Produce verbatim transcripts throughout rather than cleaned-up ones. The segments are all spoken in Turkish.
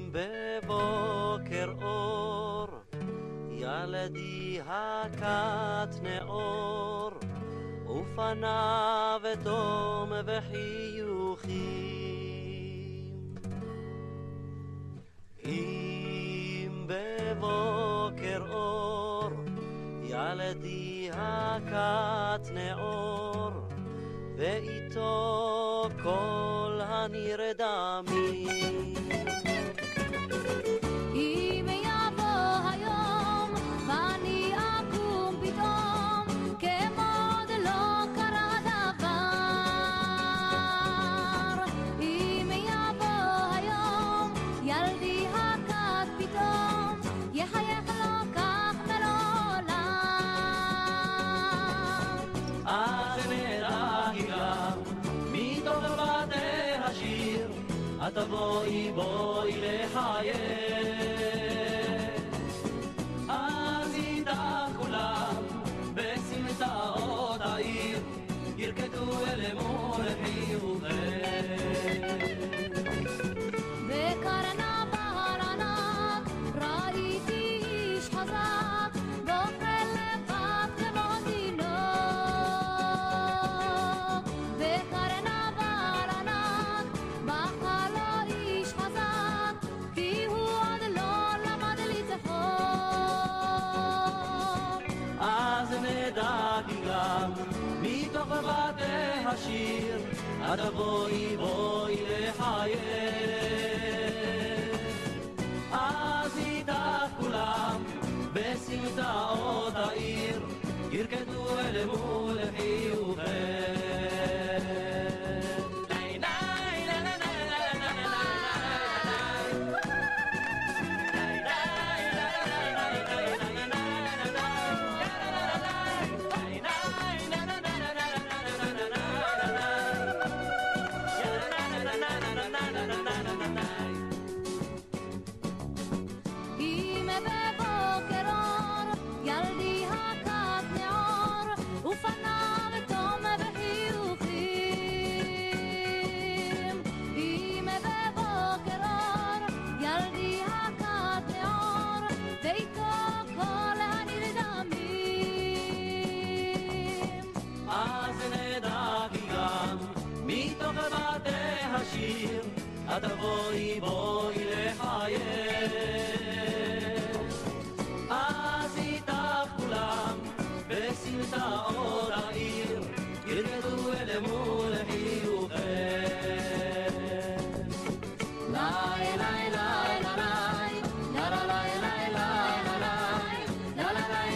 בבוקר אור, ילדי הקט נאור, ופניו תום וחיוכים. אם בבוקר אור, ילדי הקט נאור, ואיתו כל הנרדמים. אם יבוא היום ואני אקום פתאום כמוד לא קרה דבר, אם יבוא היום ילדי הקט פתאום יחייך לו כך מלעולם. אז נראה גם מתוך בתי השיר, את תבואי בואי לחייך, אז איתך כולם בסמטאות העיר ירקדו אל מול חיוכך. בקרנבל ענק ראיתי איש חזק ואוכל לבד כמו תינוק. בקרנבל ענק בכה לו איש חזק כי הוא עוד לא למד לצחוק. אז נדע כי גם מתוך בתי השיר את תבואי בואי לחייך, אז איתך כולם בסמטאות העיר ירקדו אל מול חיוכך. אם בבוקר אור ילדי הקט נאור ופניו תום וחיוכים. אם בבוקר אור ילדי הקט נאור ואיתו כל הנרדמים. אז נדע כי גם מתוך בתי השיר את תבואי בואי לחייך, אז איתך כולם בסמטאות העיר ירקדו אל מול חיוכך. ליי ליי ליי ליי ליי ליי ליי ליי ליי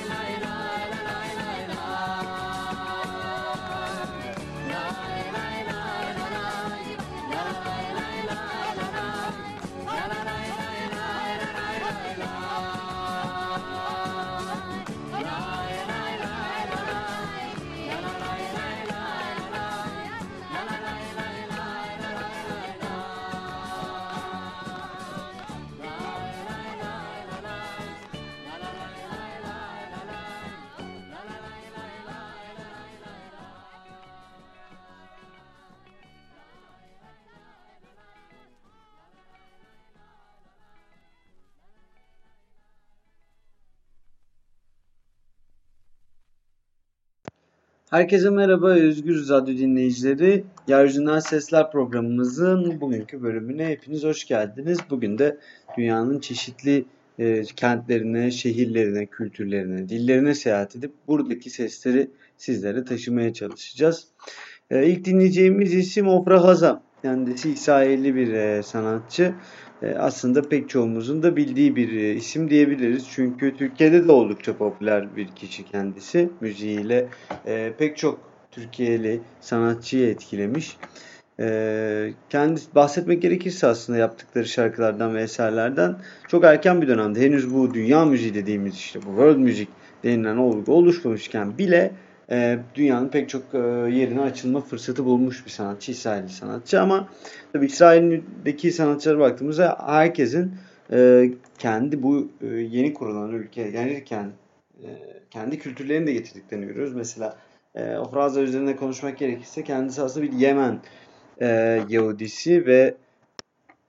Herkese merhaba Özgür Radyo dinleyicileri. Yeryüzünden Sesler programımızın bugünkü bölümüne hepiniz hoş geldiniz. Bugün de dünyanın çeşitli e, kentlerine, şehirlerine, kültürlerine, dillerine seyahat edip buradaki sesleri sizlere taşımaya çalışacağız. E, ilk dinleyeceğimiz isim Ofra Haza. Kendisi İsrailli bir e, sanatçı. E, aslında pek çoğumuzun da bildiği bir e, isim diyebiliriz. Çünkü Türkiye'de de oldukça popüler bir kişi kendisi. Müziğiyle e, pek çok Türkiye'li sanatçıyı etkilemiş. E, kendisi bahsetmek gerekirse aslında yaptıkları şarkılardan ve eserlerden çok erken bir dönemde henüz bu dünya müziği dediğimiz işte bu world müzik denilen olgu oluşmamışken bile e, dünyanın pek çok e, yerine açılma fırsatı bulmuş bir sanatçı, İsrailli sanatçı. Ama tabii İsrail'deki sanatçılara baktığımızda herkesin e, kendi bu e, yeni kurulan ülke gelirken e, kendi kültürlerini de getirdiklerini görüyoruz. Mesela e, Ofra Haza üzerine konuşmak gerekirse kendisi aslında bir Yemen e, Yahudisi ve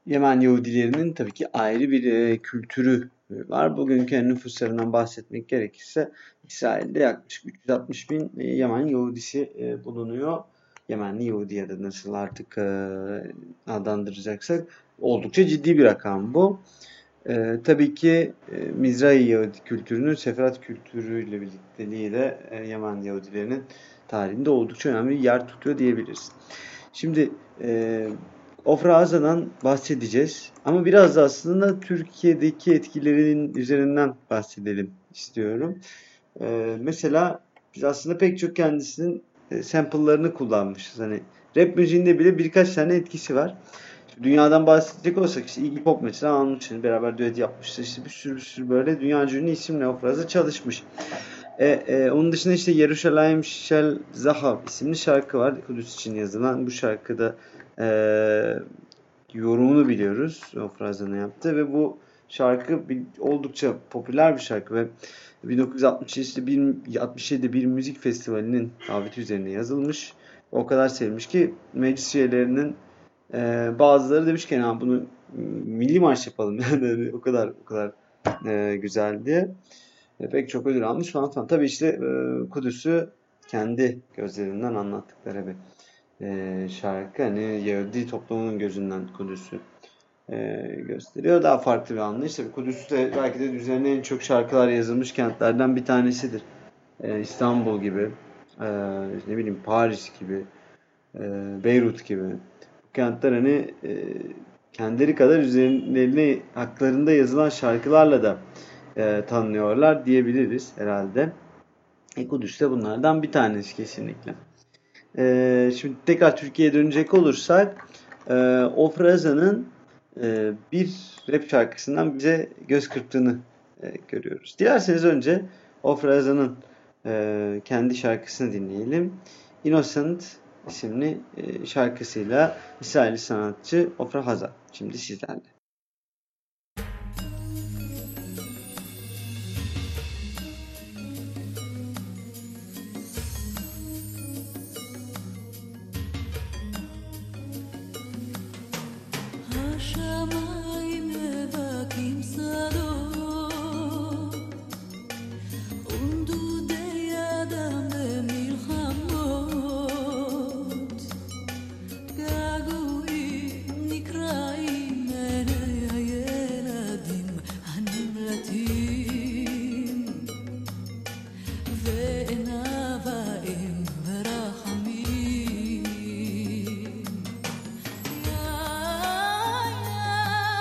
Yemen Yahudilerinin tabii ki ayrı bir e, kültürü var. Bugünkü nüfuslarından bahsetmek gerekirse İsrail'de yaklaşık üç yüz altmış bin e, Yemen Yahudisi e, bulunuyor. Yemenli Yahudi ya da nasıl artık e, adlandıracaksak oldukça ciddi bir rakam bu. E, tabii ki e, Mizrahi Yahudi kültürünün Sefarat kültürüyle birlikteliği de e, Yemen Yahudilerinin tarihinde oldukça önemli bir yer tutuyor diyebiliriz. Şimdi e, Ofra Haza'dan bahsedeceğiz. Ama biraz da aslında Türkiye'deki etkilerinin üzerinden bahsedelim istiyorum. Ee, mesela biz aslında pek çok kendisinin e, sample'larını kullanmışız. Hani rap müziğinde bile birkaç tane etkisi var. Şimdi dünyadan bahsedecek olsak işte Iggy Pop mesela Anlıç'ın beraber düet yapmıştır. İşte bir sürü bir sürü böyle dünyaca ünlü isimle Ofra Haza çalışmış. E, e, onun dışında işte Yeruşalayim Shel Zahav isimli şarkı var. Kudüs için yazılan bu şarkıda e, yorumunu biliyoruz. Ofra Haza'nın yaptığı ve bu şarkı bir, oldukça popüler bir şarkı ve bin dokuz yüz altmış yedide bir, altmış yedide bir müzik festivalinin daveti üzerine yazılmış. O kadar sevmiş ki meclis üyelerinin e, bazıları demiş ki ya bunu milli marş yapalım yani o kadar o kadar e, güzel diye. E, pek çok ödül almış falan falan. Tabii işte e, Kudüs'ü kendi gözlerinden anlattıkları bir e, şarkı. Hani Yahudi toplumunun gözünden Kudüs'ü e, gösteriyor. Daha farklı bir anlayış. Tabii Kudüs de belki de üzerine en çok şarkılar yazılmış kentlerden bir tanesidir. E, İstanbul gibi, e, ne bileyim Paris gibi, e, Beyrut gibi. Bu kentler hani e, kendileri kadar üzerlerine haklarında yazılan şarkılarla da e, tanınıyorlar diyebiliriz herhalde. E, Kudüs de bunlardan bir tanesi kesinlikle. E, şimdi tekrar Türkiye'ye dönecek olursak e, Ofra Haza'nın e, bir rap şarkısından bize göz kırptığını e, görüyoruz. Dilerseniz önce Ofra Haza'nın e, kendi şarkısını dinleyelim. Innocent isimli e, şarkısıyla İsrailli sanatçı Ofra Haza. Şimdi sizlerle. השמיים מבכים שדות ונדודי אדם במלחמות געגועים נקרעים עיני הילדים הנמלטים ואין אבאים ורחמים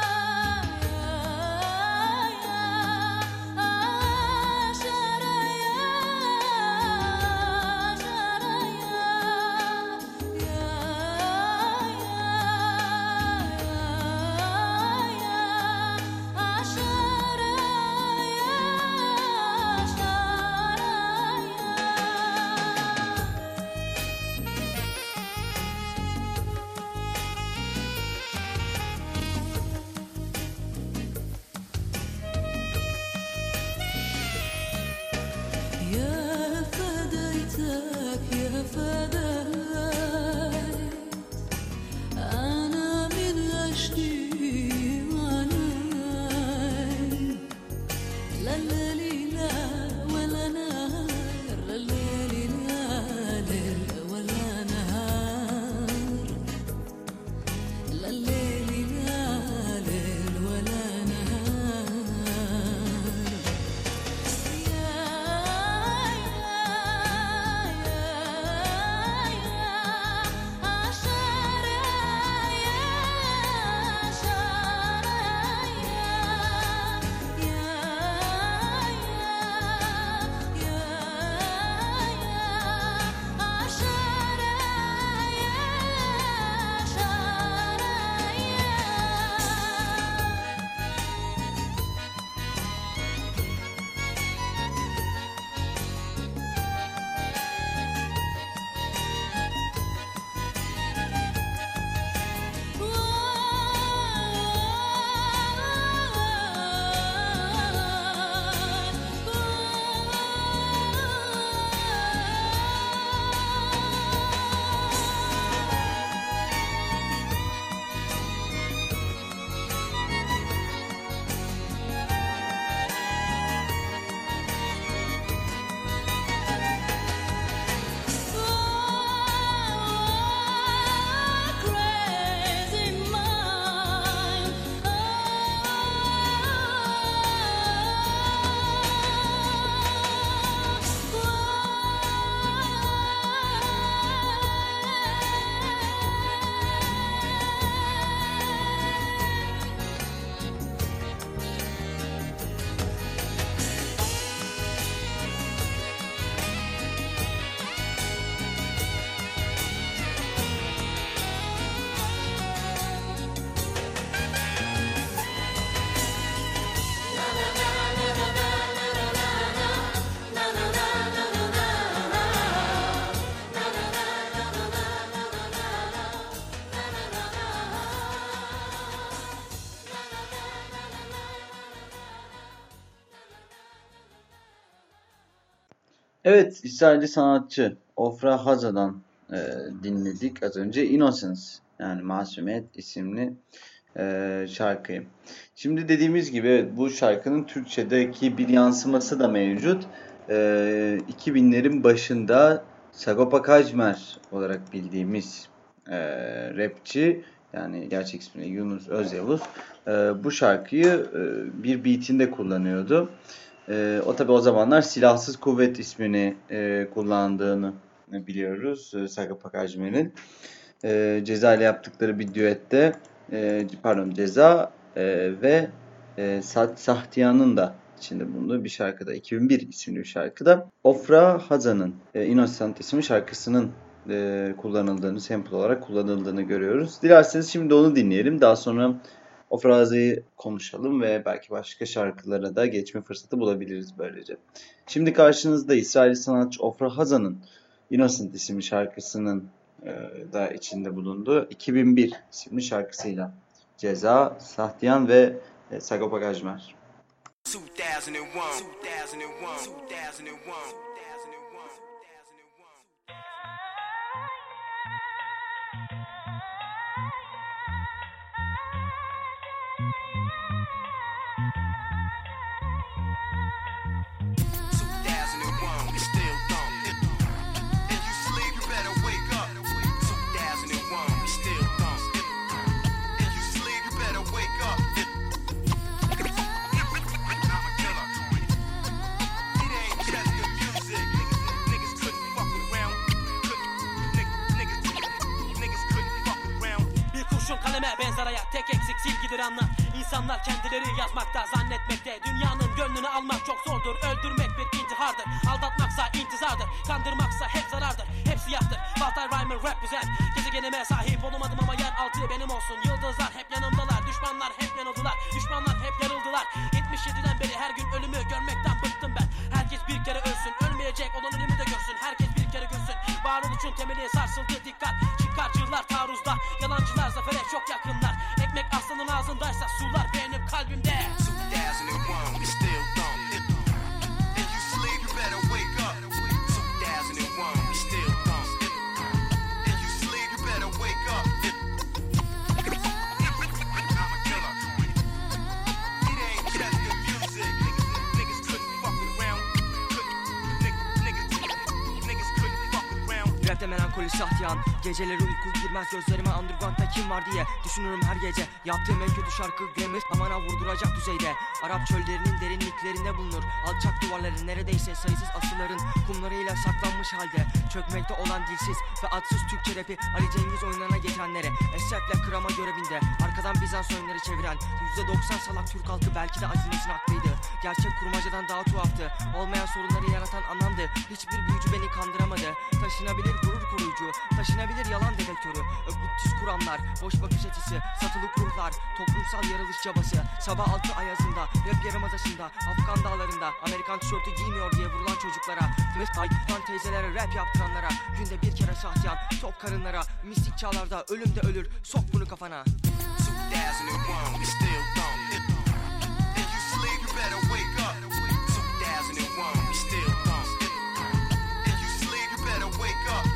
Evet, İsrailli sanatçı Ofra Haza'dan e, dinledik az önce. Innocence, yani Masumiyet isimli e, şarkıyı. Şimdi dediğimiz gibi evet, bu şarkının Türkçedeki bir yansıması da mevcut. E, iki binlerin başında Sagopa Kajmer olarak bildiğimiz e, rapçi, yani gerçek ismi Yunus Özyavuz, e, bu şarkıyı e, bir beatinde kullanıyordu. E, o tabi o zamanlar Silahsız Kuvvet ismini e, kullandığını biliyoruz e, Sagopa Kajmer'in. E, Ceza ile yaptıkları bir düette, e, pardon Ceza e, ve e, Sahtiyan'ın da içinde bulunduğu bir şarkıda, iki bin bir isimli bir şarkıda Ofra Haza'nın e, Innocent isimli şarkısının e, kullanıldığını, sample olarak kullanıldığını görüyoruz. Dilerseniz şimdi onu dinleyelim. Daha sonra Ofra Haza'yı konuşalım ve belki başka şarkılara da geçme fırsatı bulabiliriz böylece. Şimdi karşınızda İsrail sanatçı Ofra Haza'nın Innocent isimli şarkısının e, da içinde bulunduğu iki bin bir isimli şarkısıyla Ceza, Sahtiyan ve e, Sagopa Kajmer. two thousand one, two thousand one, two thousand one. Benzer hayat tek eksik silgidir anla. İnsanlar kendileri yazmakta zannetmekte. Dünyanın gönlünü almak çok zordur. Öldürmek bir intihardır. Aldatmaksa intizardır. Kandırmaksa hep zarardır. Hep siyahtır. Walter Reimer represent. Gezegenime sahip olamadım ama yer altı benim olsun. Yıldızlar hep yanımdalar. Düşmanlar hep yanıldılar. Düşmanlar hep yarıldılar. yetmiş yediden beri her gün ölümü görmekten bıktım ben. Herkes bir kere ölsün. Ölmeyecek olan ölümü de görsün. Herkes bir kere görsün. Varoluşun temeli sarsıldı, dikkat. Çıkarcılar taarruzda. Yalancılar zafere çok yakınlar. Ekmek aslanın ağzındaysa sular benim kalbimde. two thousand one, we still dumb. If you sleep, you better wake up. two thousand one, we still dumb. If you sleep, you better wake up. I'm a killer. It ain't just the music. Niggas couldn't fuck around. Niggas, niggas couldn't fuck around. Rapte melankoli Sahtiyan. Geceleri uyku girmez gözlerime, underground'da kim var diye düşünürüm her gece. Yaptığım en kötü şarkı Glamour, amana vurduracak düzeyde. Arap çöllerinin derinliklerinde bulunur alçak duvarları, neredeyse sayısız asırların kumlarıyla saklanmış halde. Çökmekte olan dilsiz ve adsız Türkçe rapi, Ali Cengiz oyunlarına geçenlere esefle kırama görevinde. Arkadan Bizans oyunları çeviren yüzde doksan salak Türk halkı belki de Azim'in haklıydı. Gerçek kurmacadan daha tuhaftı. Olmayan sorunları yaratan anlamdı. Hiçbir büyücü beni kandıramadı. Taşınabilir gurur koruyucu, taşınabilir yalan dedektörü. Ökütüz kuramlar, boş bakış açısı, satılık ruhlar, toplumsal yarılış çabası. Sabah altı ayazında, rap yarımadasında, Afgan dağlarında, Amerikan tişörtü giymiyor diye vurulan çocuklara, Tayfan teyzelere rap yaptıranlara, günde bir kere Sahtiyan, tok karınlara, mistik çağlarda ölüm de ölür, sok bunu kafana. two thousand one, we still dumb. If you sleep, you better wake up. two thousand one, we still dumb. If you sleep, you better wake up.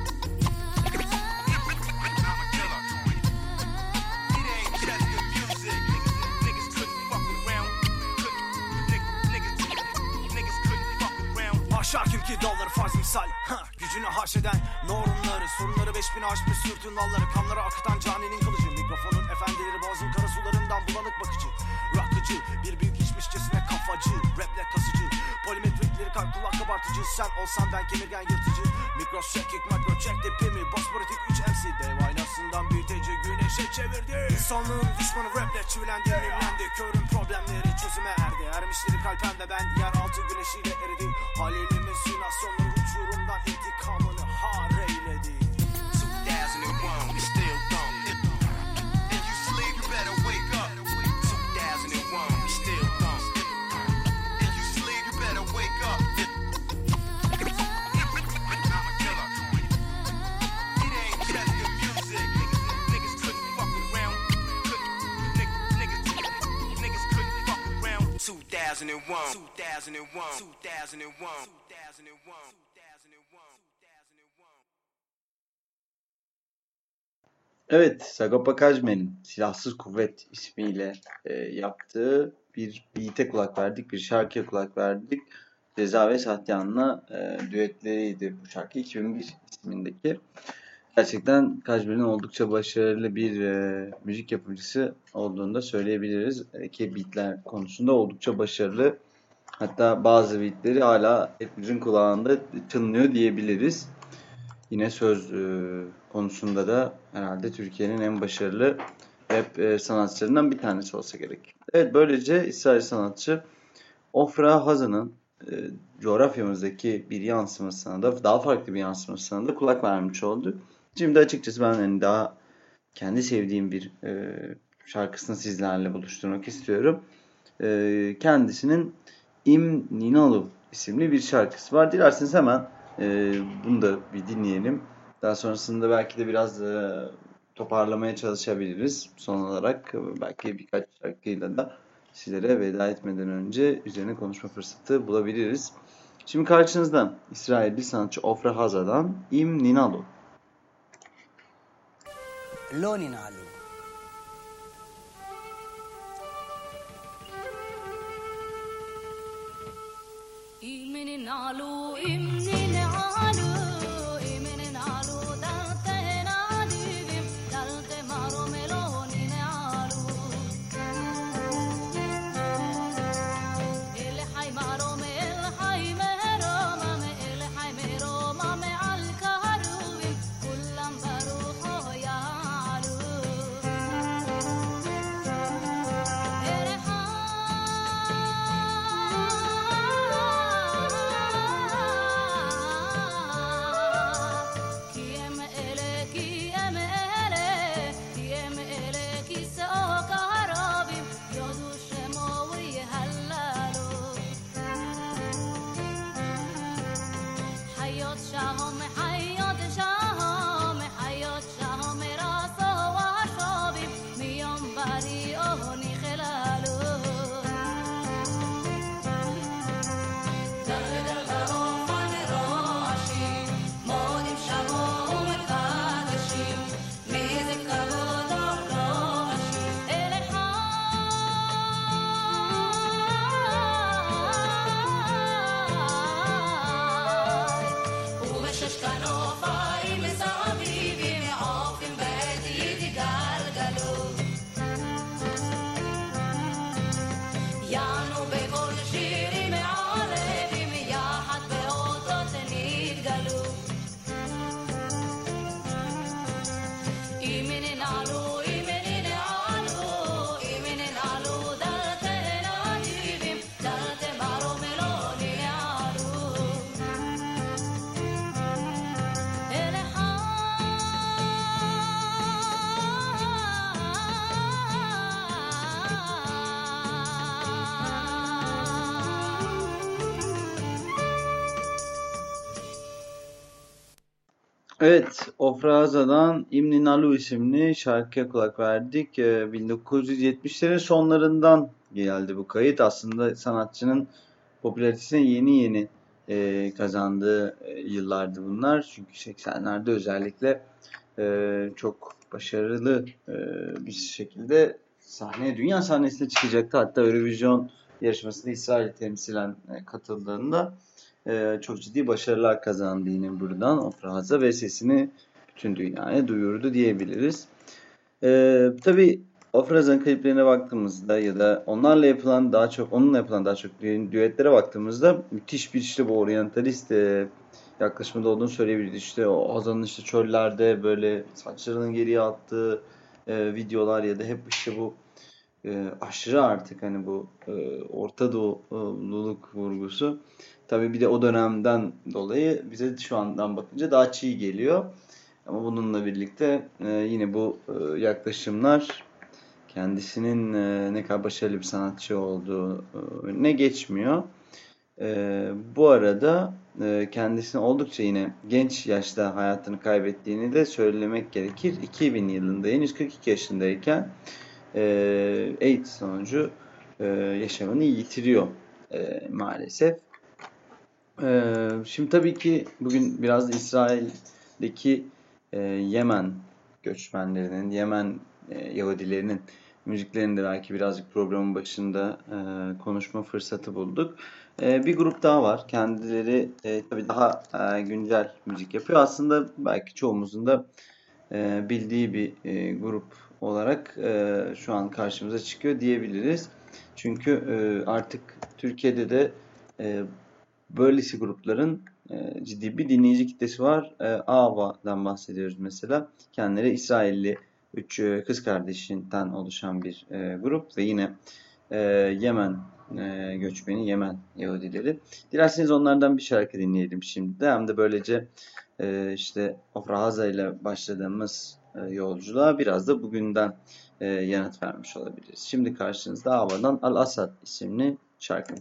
I'm a killer. It ain't just the music. Niggas couldn't fuck around. Niggas, niggas couldn't fuck around. Aşar kim ki dalları farz misal, ha, gücünü haşeden normları, sorunları beş bin aşmış sürtün dalları, kanları akıtan caninin kılıcı, mikrofonun efendileri boğazın kara sularından bulanık bakıcı, rakıcı, bir büyük içmişçesine kafacı, raple kasıcı, polimetrikleri kalp kulak kabartıcı, sen olsan ben kemirgen yırtıcı, mikros çekik, makro çek depimi, bospolitik üç M C, dev aynasından büyüteci güneşe çevirdi. İnsanlığın düşmanı raple çivilendi, mimlendi, körün problemleri çözüme erdi, ermişleri kalpen ve ben yeraltı güneşiyle eridi, halilimin simülasyonları uçurumdan intikamını har eyledi. two thousand one, we still dumb. If you sleep, you better wake up. two thousand one, we still dumb. If you sleep, you better wake up. I'm a killer. It ain't just the music. Niggas couldn't fuck around. Niggas, niggas couldn't fuck around. two thousand one, two thousand one, two thousand one. Evet, Sagopa Kajmer'in Silahsız Kuvvet ismiyle e, yaptığı bir beat'e kulak verdik, bir şarkıya kulak verdik. Ceza ve Sahtiyan'la e, düetleriydi bu şarkı. iki bin bir ismindeki. Gerçekten Kajmer'in oldukça başarılı bir e, müzik yapımcısı olduğunu da söyleyebiliriz. E, ki beatler konusunda oldukça başarılı. Hatta bazı beatleri hala hepimizin kulağında çınlıyor diyebiliriz. Yine söz e, konusunda da herhalde Türkiye'nin en başarılı rap e, sanatçılarından bir tanesi olsa gerek. Evet, böylece İsrail sanatçı Ofra Haza'nın e, coğrafyamızdaki bir yansımasına da, daha farklı bir yansımasına da kulak vermiş olduk. Şimdi açıkçası ben yani daha kendi sevdiğim bir e, şarkısını sizlerle buluşturmak istiyorum. E, kendisinin İm Ninalu isimli bir şarkısı var. Dilerseniz hemen e, bunu da bir dinleyelim. Daha sonrasında belki de biraz e, toparlamaya çalışabiliriz. Son olarak e, belki birkaç şarkıyla da sizlere veda etmeden önce üzerine konuşma fırsatı bulabiliriz. Şimdi karşınızda İsrailli sanatçı Ofra Haza'dan İm Ninalu. לא ננעלו. אם ננעלו, אם ננעלו, אם ננעלו, דלתה נדיבים, דלתה מרום לא ננעלו. אל חי מרום, אל חי מרומם, אל חי מרומם על כרובים, כולם ברוחו יעלו. כי הם אלה, כי הם אלה, כי הם אלה, כיסאו קרובים, יודו שמו ויהללו. חיות שם, חיות שם, חיות שם, רסו ושובים, מיום בריאו נכללו. גלגלגלופן רועשים, מודים שבו ומקדשים, מזה כבוד לובשים, אל חי. ובשש כנופיים מסביבים, עופים בעת יתגלגלו. יענו בכל שירים מעורבים, יחד באותות נתגלו. אם ננעלו, אם ננעלו, אם ננעלו, דלתה נדיבים, דלתה מרום לא ננעלו. אל Evet, Ofra Haza'dan İm Ninalu isimli şarkıya kulak verdik. Ee, bin dokuz yüz yetmişlerin sonlarından geldi bu kayıt. Aslında sanatçının popülaritesini yeni yeni e, kazandığı e, yıllardı bunlar. Çünkü seksenlerde özellikle e, çok başarılı e, bir şekilde sahneye, dünya sahnesine çıkacaktı. Hatta Eurovision yarışmasında İsrail temsilen e, katıldığında e, çok ciddi başarılar kazandı yine buradan Ofra Haza ve sesini bütün dünyaya duyurdu diyebiliriz. E, tabii Ofra Haza'nın kliplerine baktığımızda ya da onlarla yapılan daha çok onunla yapılan daha çok düetlere baktığımızda müthiş bir işte bu oryantalist e, yaklaşımda olduğunu söyleyebiliriz. İşte o Haza'nın işte çöllerde böyle saçlarını geriye attığı e, videolar ya da hep işte bu e, aşırı artık hani bu e, Orta Doğululuk vurgusu. Tabii bir de o dönemden dolayı bize şu andan bakınca daha çiğ geliyor. Ama bununla birlikte e, yine bu e, yaklaşımlar kendisinin e, ne kadar başarılı bir sanatçı olduğu e, önüne geçmiyor. E, bu arada e, kendisini oldukça yine genç yaşta hayatını kaybettiğini de söylemek gerekir. iki bin yılında henüz kırk iki yaşındayken e, AIDS sonucu e, yaşamını yitiriyor e, maalesef. Ee, şimdi tabii ki bugün biraz da İsrail'deki e, Yemen göçmenlerinin, Yemen e, Yahudilerinin müziklerini de belki birazcık programın başında e, konuşma fırsatı bulduk. E, bir grup daha var. Kendileri e, tabii daha e, güncel müzik yapıyor. Aslında belki çoğumuzun da e, bildiği bir e, grup olarak e, şu an karşımıza çıkıyor diyebiliriz. Çünkü e, artık Türkiye'de de e, böylesi grupların e, ciddi bir dinleyici kitlesi var. E, Ava'dan bahsediyoruz mesela. Kendileri İsrailli üç e, kız kardeşinden oluşan bir e, grup ve yine e, Yemen e, göçmeni, Yemen Yahudileri. Dilerseniz onlardan bir şarkı dinleyelim şimdi de. Hem de böylece e, işte Ofra Haza ile başladığımız e, yolculuğa biraz da bugünden e, yanıt vermiş olabiliriz. Şimdi karşınızda Ava'dan Al Asad isimli şarkı.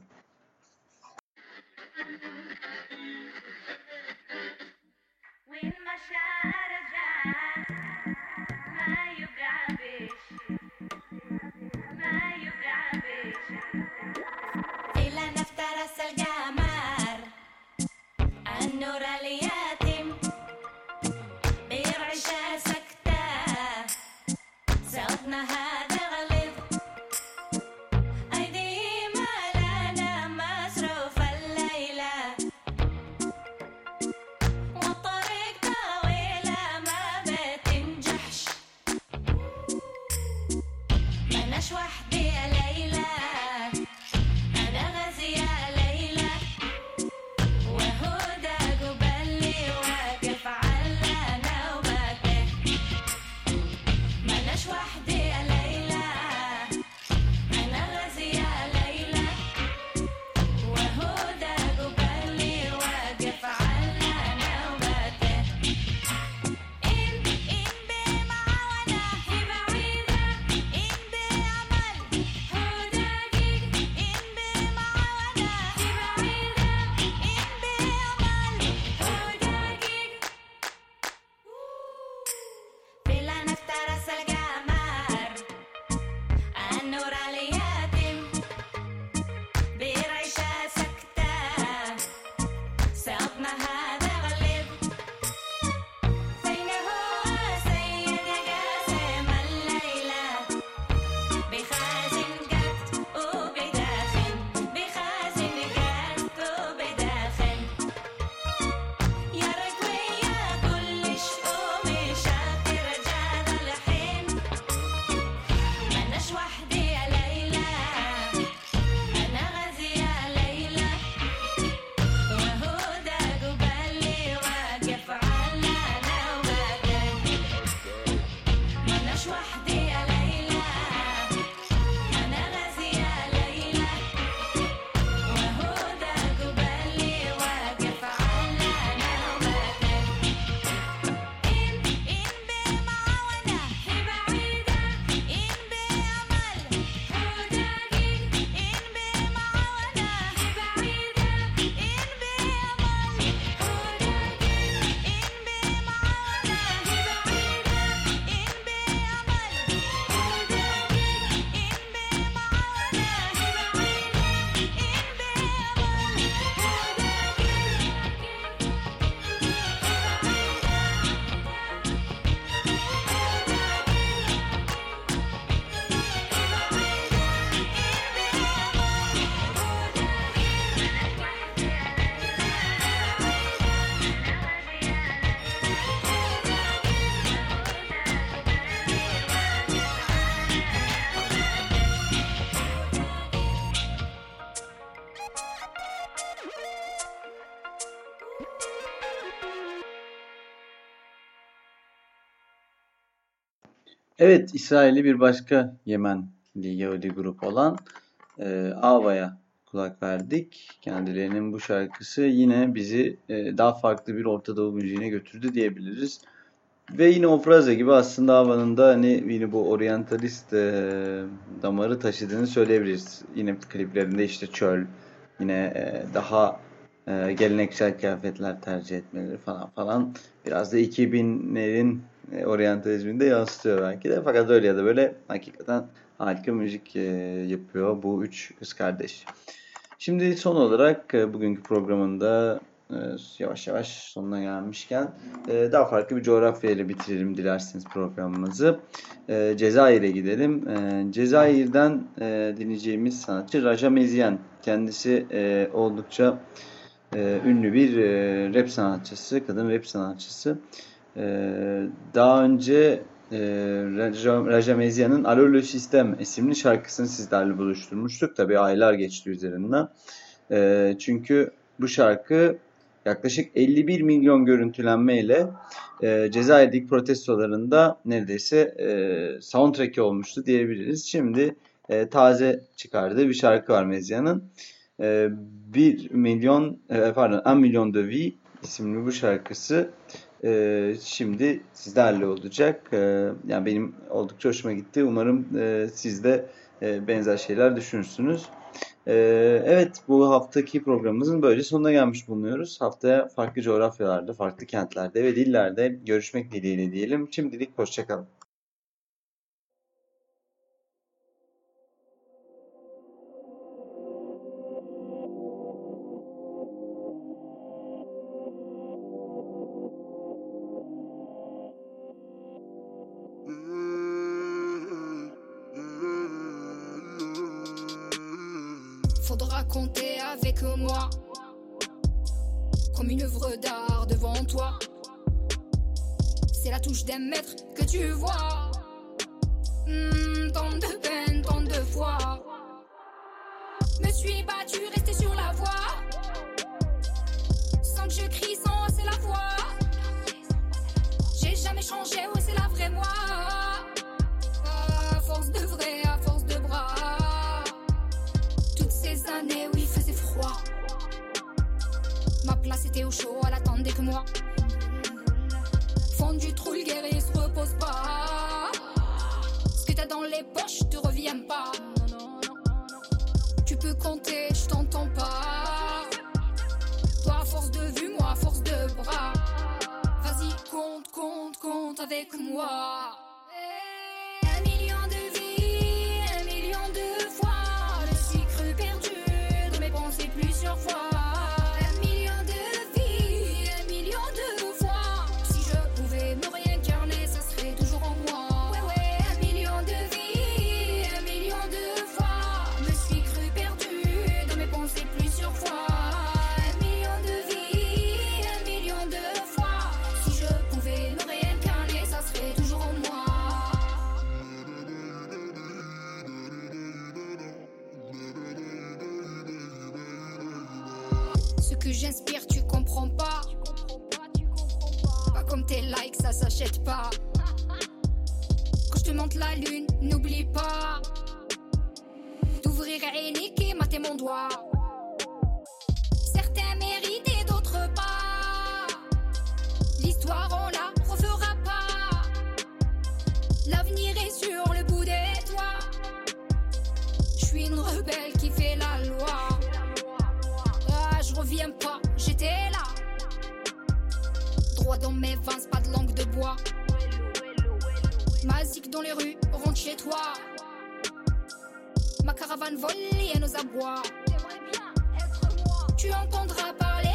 Evet, İsrailli bir başka Yemenli Yahudi grup olan e, Ava'ya kulak verdik. Kendilerinin bu şarkısı yine bizi e, daha farklı bir Orta Doğu müziğine götürdü diyebiliriz. Ve yine Ofraze gibi aslında Ava'nın da hani yine bu oryantalist e, damarı taşıdığını söyleyebiliriz. Yine kliplerinde işte çöl, yine e, daha e, geleneksel kıyafetler tercih etmeleri falan falan. Biraz da iki binlerin e, oryantalizminde yansıtıyor belki de. Fakat öyle ya da böyle hakikaten harika müzik e, yapıyor bu üç kız kardeş. Şimdi son olarak e, bugünkü programında e, yavaş yavaş sonuna gelmişken e, daha farklı bir coğrafyayla bitirelim dilerseniz programımızı. E, Cezayir'e gidelim. E, Cezayir'den e, dinleyeceğimiz sanatçı Raja Mezyan. Kendisi e, oldukça e, ünlü bir e, rap sanatçısı, kadın rap sanatçısı. E, daha önce e, Raja, Raja Mezyan'ın Alo Le System isimli şarkısını sizlerle buluşturmuştuk. Tabii aylar geçti üzerinden. E, çünkü bu şarkı yaklaşık elli bir milyon görüntülenmeyle e, Cezayir'deki protestolarında neredeyse e, soundtrack'i olmuştu diyebiliriz. Şimdi e, taze çıkardığı bir şarkı var Mezyan'ın. E, bir milyon, e, pardon, un milyon de vie isimli bu şarkısı e, şimdi sizlerle olacak. E, yani benim oldukça hoşuma gitti. Umarım e, siz de e, benzer şeyler düşünürsünüz. Evet, bu haftaki programımızın böyle sonuna gelmiş bulunuyoruz. Haftaya farklı coğrafyalarda, farklı kentlerde ve dillerde görüşmek dileğiyle diyelim. Şimdilik hoşça kalın. Faudra compter avec moi comme une œuvre d'art devant toi. C'est la touche d'un maître que tu vois. Mmh, tant de peine, tant de fois. Me suis battu, resté sur la voie. Sans que je crie, sans hausser la voix. J'ai jamais changé, ouais c'est la vraie moi. À force de vrai, à force de bras. Ces années où il faisait froid, ma place était au chaud, elle attendait que moi. Fond du trou, le guerrier se repose pas. Ce que t'as dans les poches te revient pas. Tu peux compter, je t'entends pas. Toi à force de vue, moi à force de bras. Vas-y, compte, compte, compte avec moi. Un million de vies, un million de fois. Plusieurs fois, un million de vies, un million de fois. Si je pouvais me réincarner, ça serait toujours en moi. Ouais, ouais, un million de vies, un million de fois. Me suis cru perdu dans mes pensées plusieurs fois. Un million de vies, un million de fois. Si je pouvais me réincarner, ça serait toujours en moi. Ce que j'inspire, tu comprends pas. Pas comme tes likes, ça s'achète pas. Quand je te montre la lune, n'oublie pas d'ouvrir Ainik et mater mon doigt. Certains méritent et d'autres pas. L'histoire, on la refera pas. L'avenir est sur le bout des doigts. Je suis une rebelle qui fait la loi. Je reviens pas, j'étais là. Droit dans mes veins, c'est pas de langue de bois. Ma zik dans les rues, rentre chez toi. Ma caravane vole et nos abois. Tu entendras parler